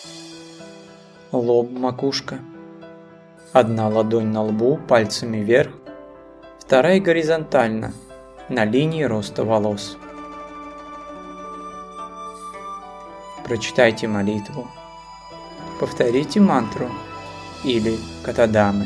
Лоб, макушка. Одна ладонь на лбу, пальцами вверх, вторая горизонтально, на линии роста волос. Прочитайте молитву. Повторите мантру или катадамы.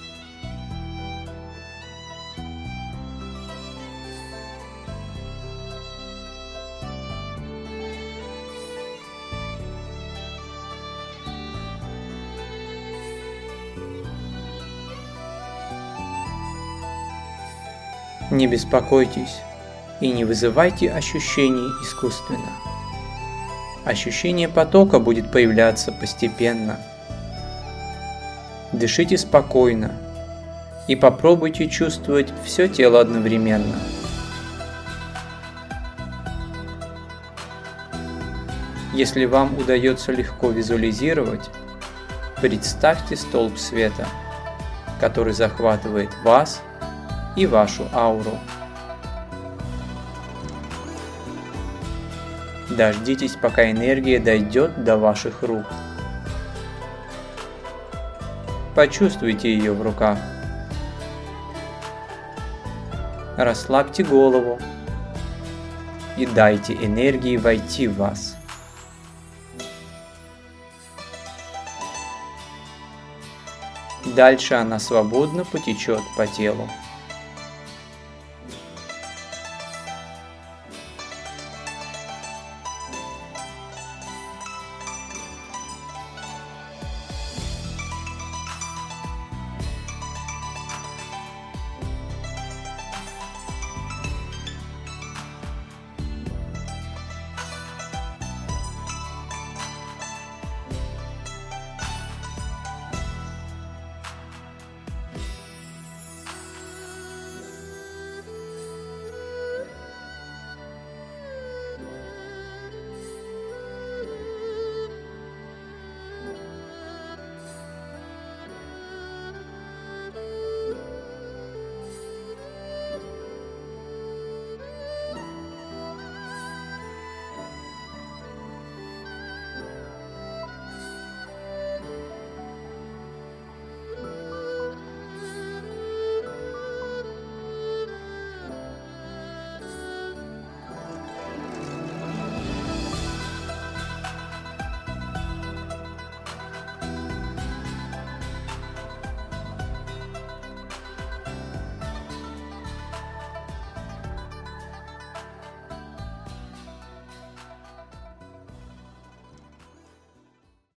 Не беспокойтесь и не вызывайте ощущений искусственно. Ощущение потока будет появляться постепенно. Дышите спокойно и попробуйте чувствовать все тело одновременно. Если вам удается легко визуализировать, представьте столб света, который захватывает вас и вашу ауру. Дождитесь, пока энергия дойдет до ваших рук. Почувствуйте ее в руках. Расслабьте голову и дайте энергии войти в вас. Дальше она свободно потечет по телу.